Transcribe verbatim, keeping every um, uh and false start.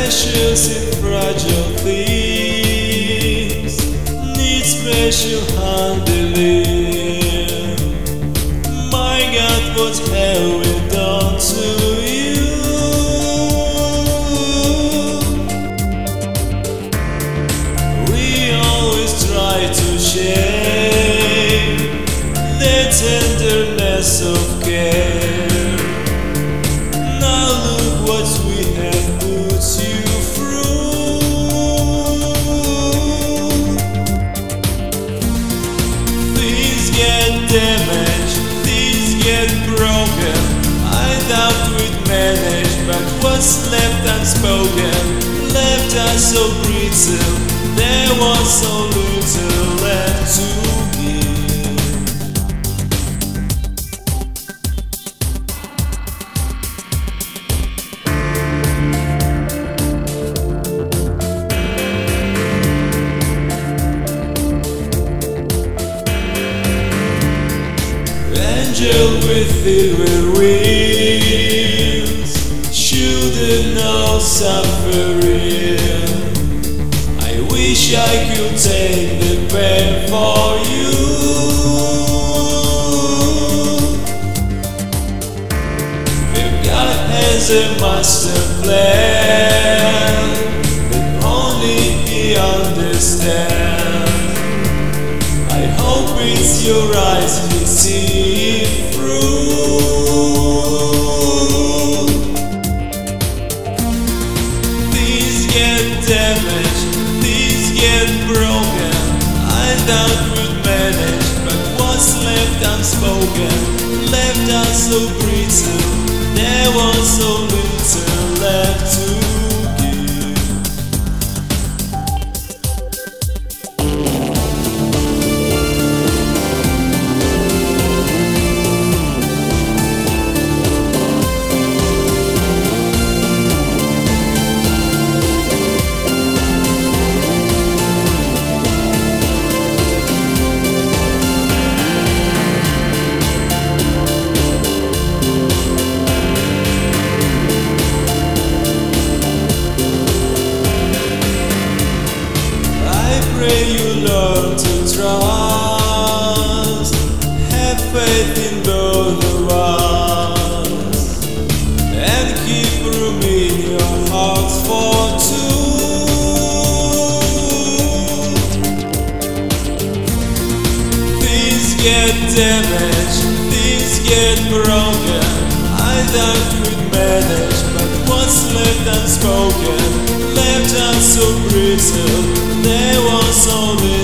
Precious and fragile things need special handling. My God, what have we done to you? We always try to share the tenderness of care. Now look what we have put you through. Things get damaged, things get broken. I doubt we'd manage, but what's left unspoken left us so brittle. There was so little left to give. Angel with silver wings shouldn't know suffering. I wish I could take the pain for you. If God has a master plan that only He understands, I hope it's your eyes you see through. These get damaged, these get broken. I doubt we'd manage, but what's left unspoken left us so brittle. There was so little left to give. Pray you learn to trust, have faith in both of us, and keep room in your hearts for two. Things get damaged, things get broken. I doubt we'd manage, but what's left unspoken left us so brittle. There was only